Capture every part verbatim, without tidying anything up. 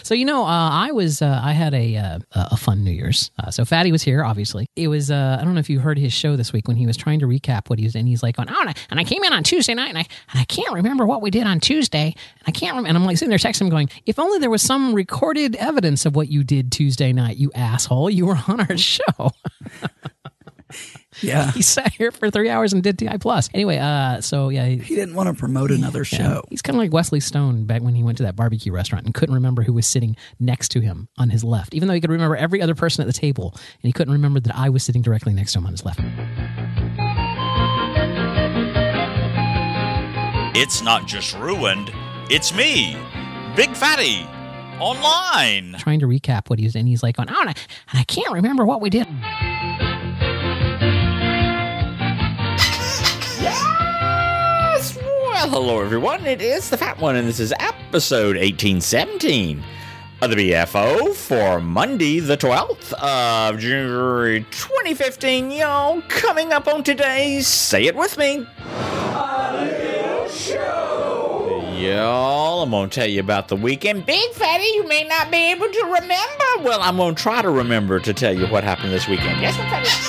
So, you know, uh, I was, uh, I had a uh, a fun New Year's. Uh, so Fatty was here, obviously. It was, uh, I don't know if you heard his show this week when he was trying to recap what he was, and he's like, going, oh, and I, and I came in on Tuesday night, and I and I can't remember what we did on Tuesday, and I can't remember. And I'm like sitting there texting him going, if only there was some recorded evidence of what you did Tuesday night, you asshole. You were on our show. Yeah. He sat here for three hours and did T I Plus. Anyway, uh, so yeah. He, he didn't want to promote another show. Yeah, he's kind of like Wesley Stone back when he went to that barbecue restaurant and couldn't remember who was sitting next to him on his left, even though he could remember every other person at the table, and he couldn't remember that I was sitting directly next to him on his left. It's not just ruined, it's me, Big Fatty, online. Trying to recap what he was, and he's like, going, oh, and I, and I can't remember what we did. Yes! Well, hello everyone, it is the Fat One, and this is episode eighteen seventeen of the B F O for Monday the twelfth of January twenty fifteen. Y'all, coming up on today's Say It With Me Show. Y'all, I'm going to tell you about the weekend. Big Fatty, you may not be able to remember. Well, I'm going to try to remember to tell you what happened this weekend. Yes, Big Fatty.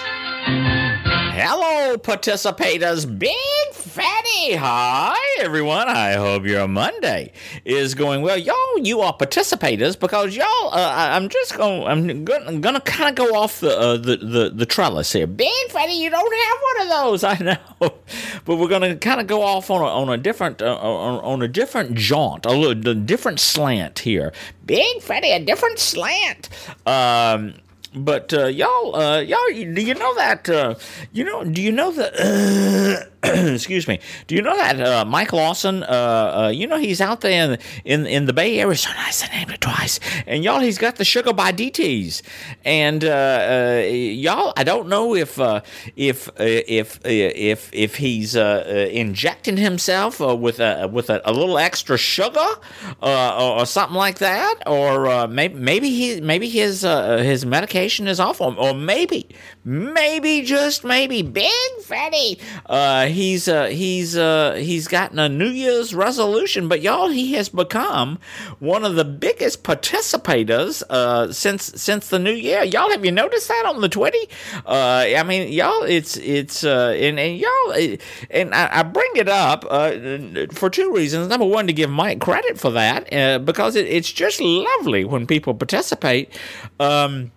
Hello, participators. Big Fatty. Hi, everyone. I hope your Monday is going well. Y'all, you are participators because y'all, uh, I'm just going, I'm going to kind of go off the, uh, the, the, the trellis here. Big Fatty, you don't have one of those, I know. But we're going to kind of go off on a, on a different, uh, on, on a different jaunt, a little a different slant here. Big Fatty, a different slant. Um... But uh, y'all, uh, y'all, do you know that? Uh, you know, do you know that? Uh, excuse me. Do you know that uh, Mike Lawson? Uh, uh, you know he's out there in, in in the Bay Area. So nice, I named it twice. And y'all, he's got the Sugar by D Ts. And uh, uh, y'all, I don't know if uh, if uh, if uh, if if he's uh, uh, injecting himself uh, with a with a, a little extra sugar uh, or, or something like that, or uh, maybe maybe he maybe his uh, his medication is off, or, or maybe, maybe just maybe, Big Fatty, uh, he's uh, he's uh, he's gotten a New Year's resolution, but y'all, he has become one of the biggest participators uh, since since the new year. Y'all, have you noticed that on the Twitty? Uh, I mean, y'all, it's it's uh, and and y'all, and I, I bring it up uh, for two reasons. Number one, to give Mike credit for that, uh, because it, it's just lovely when people participate. Um,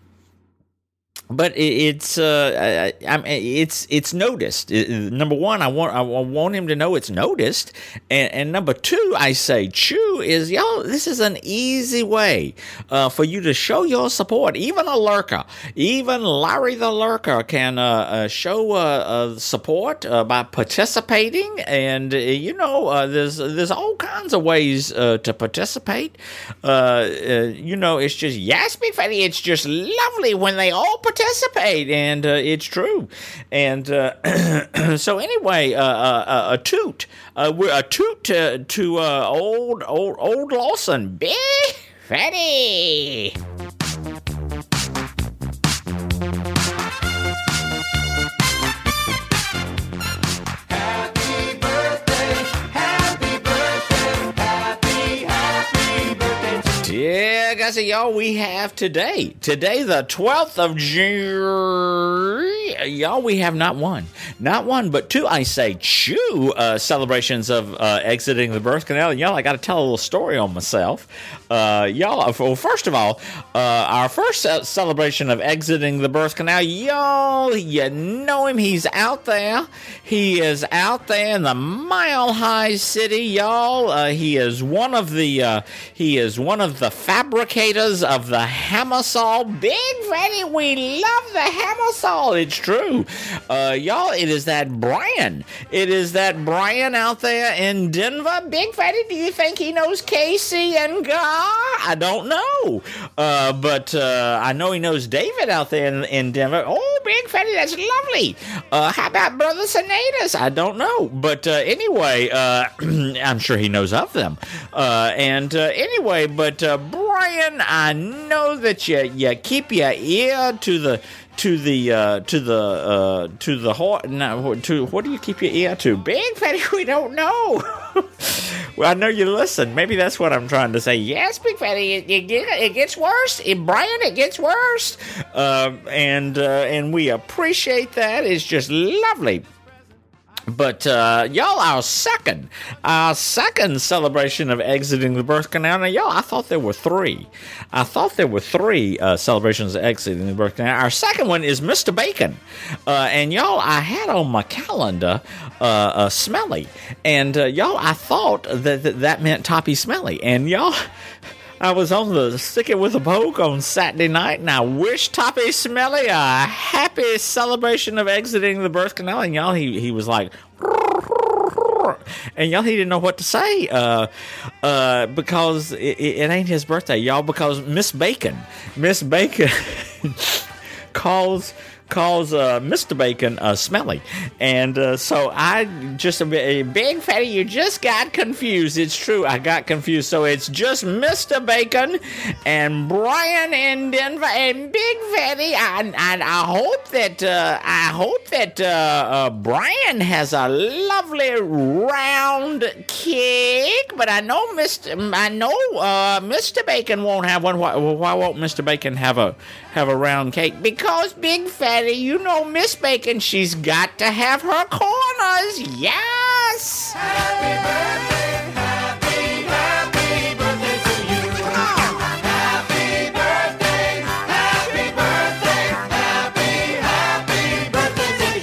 But it's uh, I, I, it's it's noticed. Number one, I want I want him to know it's noticed, and, and number two, I say, Chew is y'all. This is an easy way uh, for you to show your support. Even a lurker, even Larry the Lurker, can uh, uh, show uh, uh, support uh, by participating. And uh, you know, uh, there's there's all kinds of ways uh, to participate. Uh, uh, you know, it's just yes, Big Fatty. It's just lovely when they all participate. Participate, and uh, it's true. And uh, so anyway, uh, uh, a toot, uh, we're a toot to, to uh, old old old Lawson, Big Fatty. Yeah, guys, y'all, we have today, today the twelfth of January, y'all, we have not one, not one, but two, I say, Chew, uh, celebrations of uh, exiting the birth canal. And y'all, I got to tell a little story on myself. Uh, y'all, well, first of all, uh, our first celebration of exiting the birth canal, y'all, you know him, he's out there, he is out there in the Mile High City, y'all, uh, he is one of the, uh, he is one of the fabricators of the hammer saw. Big Fatty, we love the hammer saw. It's true. Uh, y'all, it is that Brian. It is that Brian out there in Denver. Big Fatty, do you think he knows Casey and Gar? I don't know. Uh, but uh, I know he knows David out there in, in Denver. Oh, Big Fatty, that's lovely. Uh, how about Brother Sinatus? I don't know. But uh, anyway, uh, I'm sure he knows of them. Uh, and uh, anyway, but uh, Brian, I know that you you keep your ear to the to the uh, to the uh, to the horse. No, to what do you keep your ear to? Big Fatty, we don't know. Well, I know you listen. Maybe that's what I'm trying to say. Yes, Big Fatty, it, it, it gets worse. It, Brian, it gets worse. Uh, and uh, and we appreciate that. It's just lovely. But, uh, y'all, our second, our second celebration of exiting the birth canal. Now, y'all, I thought there were three. I thought there were three uh, celebrations of exiting the birth canal. Our second one is Mister Bacon. Uh, and, y'all, I had on my calendar uh, uh, Smelly. And, uh, y'all, I thought that, that that meant Toppy Smelly. And, y'all... I was on the Stick It With a Poke on Saturday night, and I wish Toppy Smelly a happy celebration of exiting the birth canal. And y'all, he, he was like, and y'all, he didn't know what to say uh, uh, because it, it ain't his birthday, y'all, because Miss Bacon, Miss Bacon calls... calls uh, Mister Bacon uh, Smelly. And uh, so I just, a Big Fatty, you just got confused. It's true, I got confused. So it's just Mister Bacon and Brian in Denver and Big Fatty. And I, I hope that, uh, I hope that uh, uh, Brian has a lovely round cake. But I know Mister I know uh, Mister Bacon won't have one. Why, why won't Mister Bacon have a have a round cake? Because Big Fatty, you know Miss Bacon, she's got to have her corners. Yes! Happy birthday, happy, happy birthday to you. Come on. Happy birthday, happy birthday, happy, happy birthday to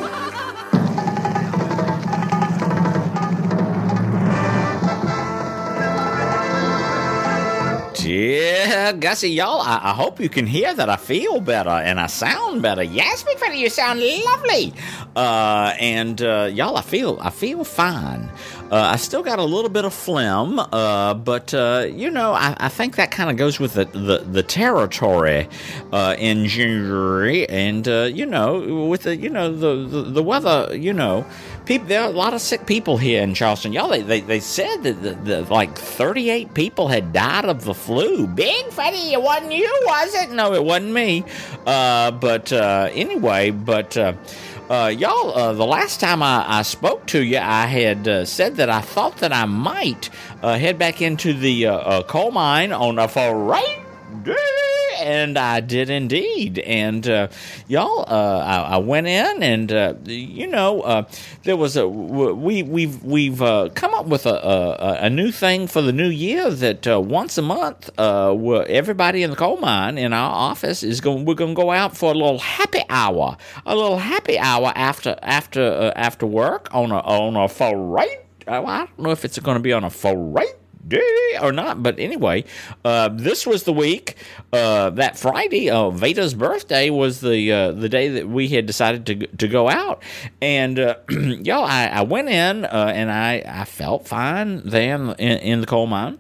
you. Yeah, Gussie, y'all, I, I hope you can hear that I feel better and I sound better. Yes, Big Fatty, you sound lovely. Uh, and uh, y'all, I feel I feel fine. Uh, I still got a little bit of phlegm, uh, but uh, you know, I, I think that kind of goes with the the, the territory uh, in January, and uh, you know, with the you know the, the the weather, you know. People, there are a lot of sick people here in Charleston. Y'all, they, they, they said that the, the, like thirty-eight people had died of the flu. Big Fatty, it wasn't you, was it? No, it wasn't me. Uh, but uh, anyway, but uh, uh, y'all, uh, the last time I, I spoke to you, I had uh, said that I thought that I might uh, head back into the uh, uh, coal mine on a Friday. And I did indeed. And, uh, y'all, uh, I, I went in and, uh, you know, uh, there was a, we, we've, we've, uh, come up with a, a, a new thing for the new year that, uh, once a month, uh, everybody in the coal mine in our office is going, we're going to go out for a little happy hour, a little happy hour after, after, uh, after work on a, on a Friday. I don't know if it's going to be on a Friday or not, but anyway, uh, this was the week, uh, that Friday, uh, Veda's birthday was the uh, the day that we had decided to to go out, and uh, y'all, I, I went in, uh, and I, I felt fine then in, in the coal mine.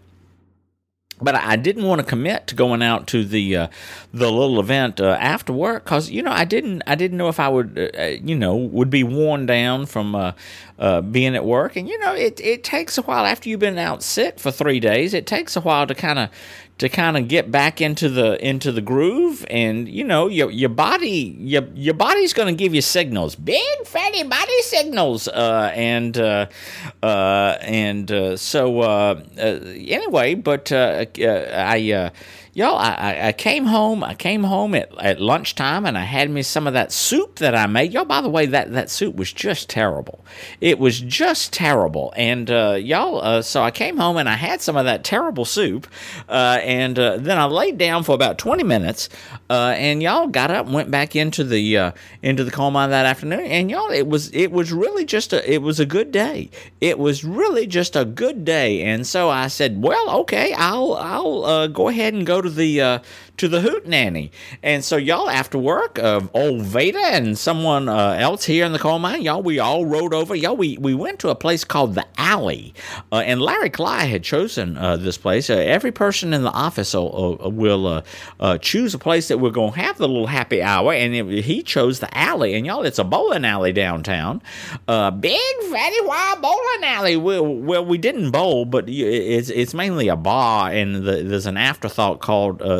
But I didn't want to commit to going out to the uh, the little event uh, after work because you know I didn't I didn't know if I would uh, you know would be worn down from uh, uh, being at work, and you know it it takes a while after you've been out sick for three days. It takes a while to kind of to kind of get back into the into the groove, and you know your your body your your body's going to give you signals, big fatty body signals, uh, and uh, uh, and uh, so uh, uh, anyway, but uh, uh, I. Uh, Y'all, I, I came home, I came home at, at lunchtime, and I had me some of that soup that I made. Y'all, by the way, that, that soup was just terrible. It was just terrible. And, uh, y'all, uh, so I came home, and I had some of that terrible soup, uh, and uh, then I laid down for about twenty minutes, uh, and y'all got up and went back into the uh, into the coal mine that afternoon, and y'all, it was it was really just a, it was a good day. It was really just a good day, and so I said, well, okay, I'll, I'll uh, go ahead and go to the uh, to the Hootenanny. And so y'all, after work, uh, old Veda and someone uh, else here in the coal mine, y'all, we all rode over. Y'all, we, we went to a place called The Alley. Uh, and Larry Cly had chosen uh, this place. Uh, every person in the office will, uh, will uh, uh, choose a place that we're going to have the little happy hour. And it, he chose The Alley. And y'all, it's a bowling alley downtown. Uh, big, fatty, wild bowling alley. Well, well, we didn't bowl, but it's, it's mainly a bar. And the, there's an afterthought called uh, that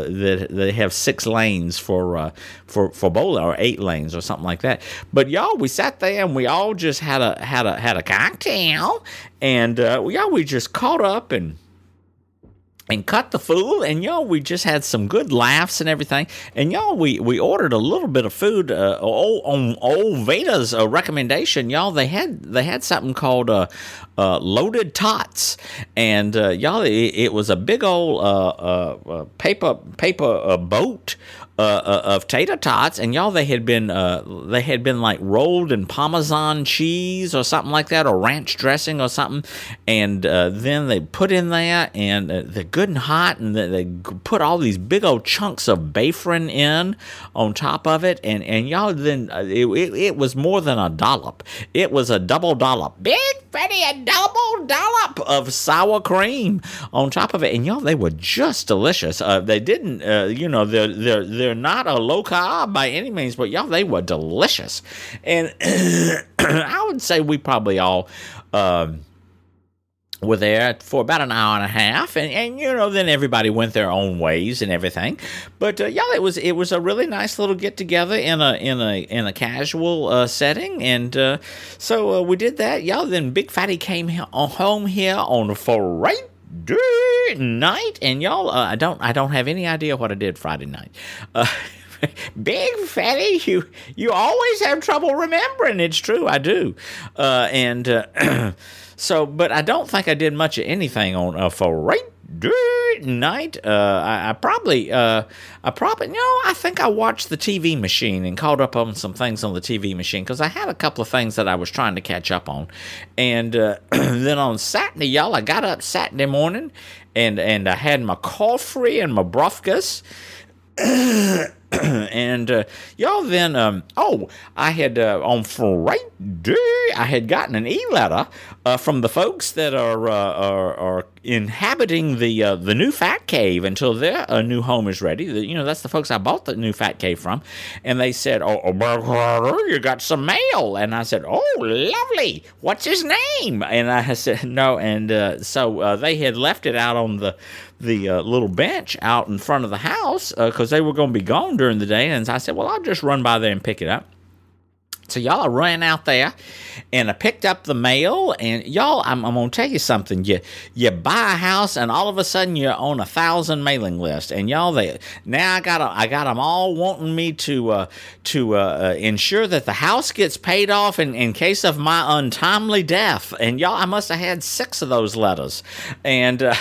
had they have six lanes for uh, for for bowling, or eight lanes or something like that. But y'all, we sat there and we all just had a had a had a cocktail, and uh, y'all, we just caught up and. And cut the food, and y'all, we just had some good laughs and everything. And y'all, we, we ordered a little bit of food uh, on old Veda's uh, recommendation. Y'all, they had they had something called uh, uh, loaded tots, and uh, y'all, it, it was a big old uh, uh, paper paper uh, boat. Uh, uh, of tater tots, and y'all, they had been uh, they had been like rolled in Parmesan cheese or something like that, or ranch dressing or something, and uh, then they put in there, and uh, they're good and hot, and they, they put all these big old chunks of bafrin in on top of it, and and y'all, then uh, it, it it was more than a dollop. It was a double dollop, big fatty, a double dollop of sour cream on top of it, and y'all, they were just delicious. Uh, they didn't, uh, you know, they're they're, they're They're not a low carb by any means, but y'all, they were delicious. And I would say we probably all um, were there for about an hour and a half, and, and you know, then everybody went their own ways and everything. But uh, y'all, it was it was a really nice little get together in a in a in a casual uh, setting, and uh, so uh, we did that. Y'all, then Big Fatty came he- home here on Friday night, and y'all, uh, I don't, I don't have any idea what I did Friday night. Uh, Big Fatty, you, you always have trouble remembering. It's true, I do. Uh, and uh, so, but I don't think I did much of anything on uh, Friday night. Uh, I, I probably, uh, I probably, no, I think I watched the T V machine and caught up on some things on the T V machine, because I had a couple of things that I was trying to catch up on. And uh, then on Saturday, y'all, I got up Saturday morning, and, and I had my coffee and my brofkas. And uh, y'all, then um, oh, I had uh, on Friday I had gotten an e-letter uh, from the folks that are uh, are, are inhabiting the uh, the new Fat Cave until their uh, new home is ready. The, you know, that's the folks I bought the new Fat Cave from, and they said, "Oh, oh you got some mail," and I said, "Oh, lovely. What's his name?" And I said, "No," and uh, so uh, they had left it out on the. the uh, little bench out in front of the house because uh, they were going to be gone during the day. And I said, well, I'll just run by there and pick it up. So y'all, I ran out there, and I picked up the mail, and y'all, I'm, I'm going to tell you something. You you buy a house, and all of a sudden you're on a thousand mailing list, and y'all, they now I got I got them all wanting me to uh, to uh, uh, ensure that the house gets paid off in, in case of my untimely death, and y'all, I must have had six of those letters, and uh,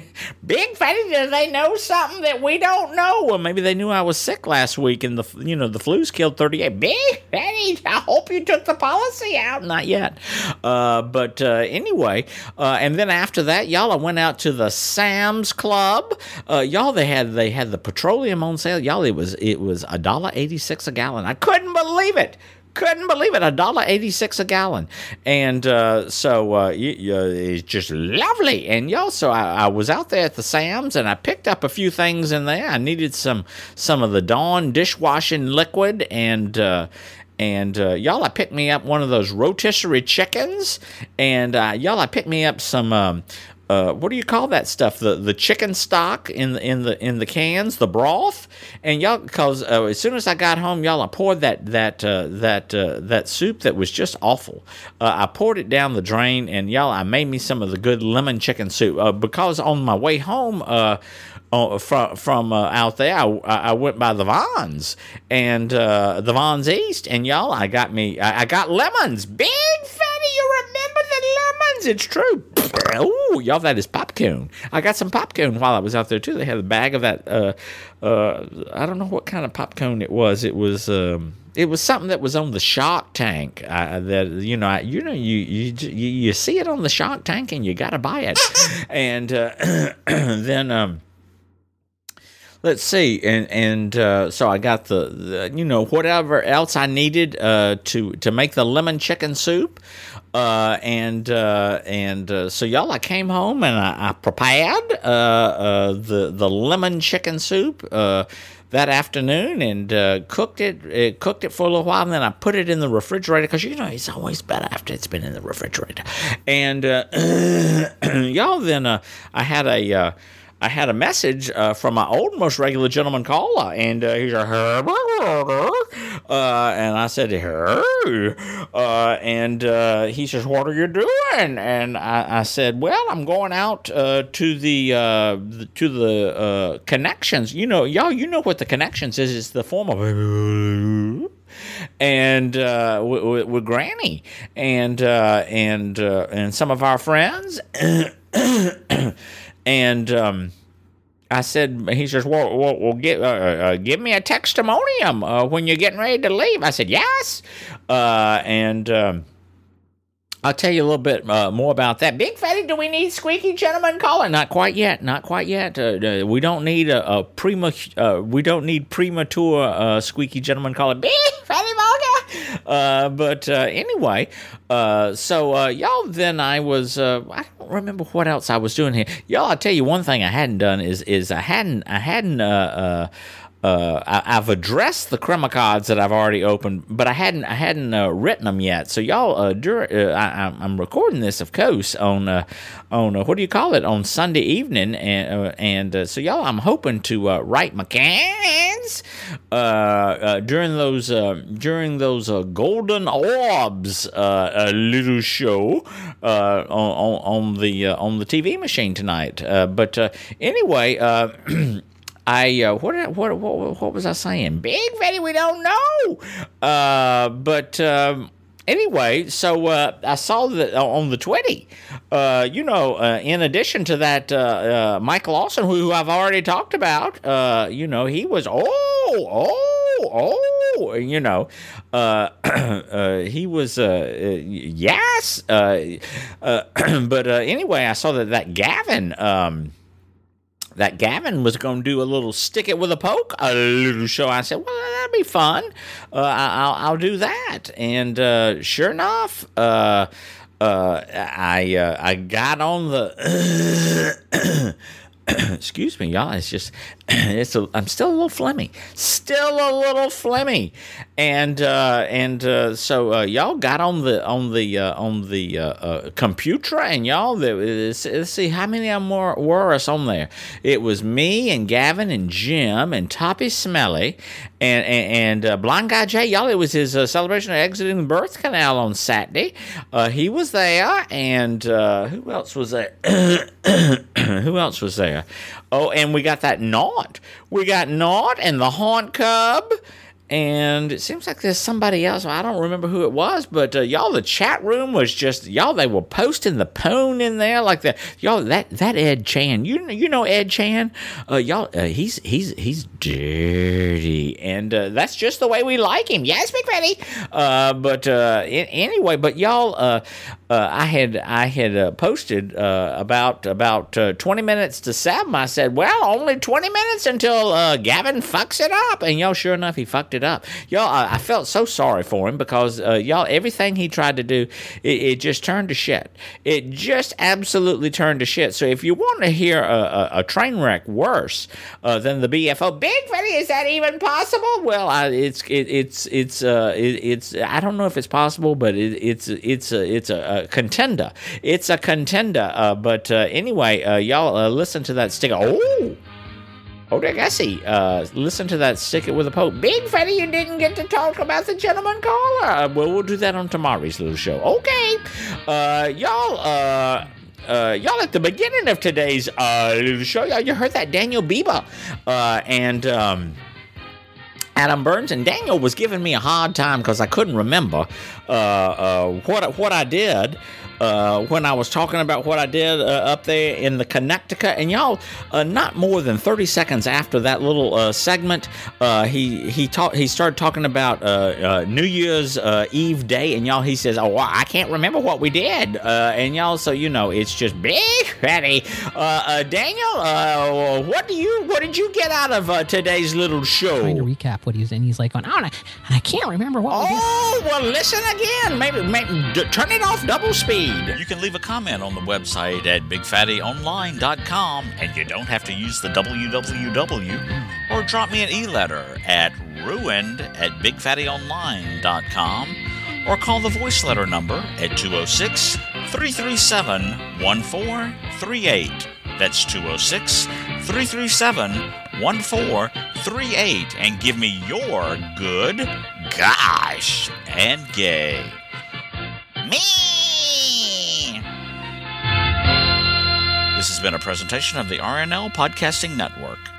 Big Fatty, do they know something that we don't know? Well, maybe they knew I was sick last week, and the you know the flu's killed thirty-eight. Big Fatty, I hope you took the policy out. Not yet. Uh, but uh, anyway, uh, and then after that, y'all, I went out to the Sam's Club. Uh, y'all, they had they had the petroleum on sale. Y'all, it was it was a dollar eighty-six a gallon. I couldn't believe it. Couldn't believe it, a dollar eighty-six a gallon, and uh, so uh, y- y- it's just lovely. And y'all, so I, I was out there at the Sam's, and I picked up a few things in there. I needed some some of the Dawn dishwashing liquid, and uh, and uh, y'all, I picked me up one of those rotisserie chickens, and uh, y'all, I picked me up some. Um, Uh, what do you call that stuff? The the chicken stock in the in the in the cans, the broth, and y'all. Because uh, as soon as I got home, y'all, I poured that that uh, that uh, that soup that was just awful. Uh, I poured it down the drain, and y'all, I made me some of the good lemon chicken soup. Uh, because on my way home, uh, uh, from from uh, out there, I, I went by the Vons and uh, the Vons East, and y'all, I got me I, I got lemons. Big Fatty, you remember the lemons? It's true. Ooh, y'all, that is popcorn. I got some popcorn while I was out there, too. They had a bag of that, uh, uh, I don't know what kind of popcorn it was. It was, um, it was something that was on the Shark Tank. Uh, that, you know, I, you know, you, you, you see it on the Shark Tank and you got to buy it. And, uh, then, um, let's see, and and uh, so I got the, the, you know, whatever else I needed uh, to to make the lemon chicken soup, uh, and uh, and uh, so y'all, I came home and I, I prepared uh, uh, the the lemon chicken soup uh, that afternoon, and uh, cooked it, it cooked it for a little while, and then I put it in the refrigerator because you know it's always better after it's been in the refrigerator, and uh, y'all, then uh, I had a. Uh, I had a message uh, from my old most regular gentleman caller, and uh, he's like, uh, and I said, hey, uh, and uh, he says, what are you doing? And I, I said, well, I'm going out uh, to the, uh, the to the uh, Connections. You know, y'all, you know what the Connections is? It's the form of and uh, with, with Granny and uh, and uh, and some of our friends. And um, I said, he says, well, well, well give, uh, uh, give me a testimonium uh, when you're getting ready to leave. I said, yes. Uh, and um, I'll tell you a little bit uh, more about that. Big Fatty, do we need squeaky gentleman caller? Not quite yet. Not quite yet. Uh, uh, we don't need a, a prema. Uh, we don't need premature uh, squeaky gentleman caller. Big Fatty Mocha. Uh, but uh, anyway, uh, so uh, y'all. Then I was. Uh, I don't remember what else I was doing here. Y'all, I'll tell you one thing I hadn't done is is I hadn't I hadn't. Uh, uh, Uh, I, I've addressed the Crema cards that I've already opened, but I hadn't I hadn't uh, written them yet. So y'all, uh, dur- uh, I, I'm recording this, of course, on uh, on uh, what do you call it, on Sunday evening, and uh, and uh, so y'all, I'm hoping to uh, write my cans uh, uh, during those uh, during those uh, Golden Orbs uh, a little show uh, on, on on the uh, on the T V machine tonight. Uh, but uh, anyway. Uh, I uh, what, what what what was I saying? Big Fatty, we don't know. Uh, but um, anyway, so uh, I saw that on the Twitty. Uh, you know, uh, in addition to that, uh, uh, Michael Lawson, who, who I've already talked about. Uh, you know, he was oh oh oh. You know, uh, uh, he was uh, uh, yes. Uh, uh, but uh, anyway, I saw that that Gavin. Um, That Gavin was going to do a little stick it with a poke, a little show. I said, well, that'd be fun. Uh, I'll, I'll do that. And uh, sure enough, uh, uh, I uh, I got on the. Excuse me, y'all. It's just, it's a, I'm still a little phlegmy, still a little phlegmy, and uh, and uh, so uh, y'all got on the on the uh, on the uh, uh, computer, and y'all, let's, let's see how many of them were, were us on there. It was me and Gavin and Jim and Toppy Smelly and and, and uh, Blind Guy Jay. Y'all, it was his uh, celebration of exiting the birth canal on Saturday. Uh, he was there, and uh, who else was there? Who else was there? Oh, and we got that Knot. We got Knot and the Haunt Cub. And it seems like there's somebody else. I don't remember who it was, but uh, y'all, the chat room was just, y'all, they were posting the poon in there like that. Y'all, that that Ed Chan, you you know Ed Chan, uh, y'all, uh, he's he's he's dirty, and uh, that's just the way we like him. Yes, Big Fatty. Uh, but uh, anyway, but y'all, uh, uh, I had I had uh, posted uh, about about uh, twenty minutes to seven. I said, well, only twenty minutes until uh, Gavin fucks it up, and y'all, sure enough, he fucked it up. Y'all, I, I felt so sorry for him because uh, y'all, everything he tried to do, it, it just turned to shit. It just absolutely turned to shit. So if you want to hear a, a, a train wreck worse uh, than the B F O, Big Fatty, is that even possible? Well, I, it's it, it's it's uh, it, it's I don't know if it's possible, but it, it's it's a it's a, a contender. It's a contender. Uh, but uh, anyway, uh, y'all uh, listen to that sticker. Oh. Oh, I see. Uh, listen to that. Stick it with a poke. Big Fatty, you didn't get to talk about the gentleman caller. Uh, well, we'll do that on tomorrow's little show. Okay. Uh, y'all, uh, uh, y'all at the beginning of today's uh, little show, y'all, you heard that Daniel Bieber. Uh, and, um... Adam Burns, and Daniel was giving me a hard time because I couldn't remember uh, uh, what what I did uh, when I was talking about what I did uh, up there in the Connecticut. And y'all, uh, not more than thirty seconds after that little uh, segment, uh, he he talked. He started talking about uh, uh, New Year's uh, Eve day, and y'all, he says, "Oh, I can't remember what we did." Uh, and y'all, so you know, it's just Big Fatty. Uh, uh, Daniel, uh, what do you what did you get out of uh, today's little show? Trying to recap what he was in. He's like, going, oh, and I, and I can't remember what. Oh, we well, listen again. Maybe, maybe d- turn it off double speed. You can leave a comment on the website at big fatty online dot com, and you don't have to use the w w w, or drop me an e-letter at ruined at big fatty online dot com, or call the voice letter number at two oh six, three three seven, one four three eight. That's two oh six, three three seven, one four three eight and give me your good, gosh, and gay. Me! This has been a presentation of the R N L Podcasting Network.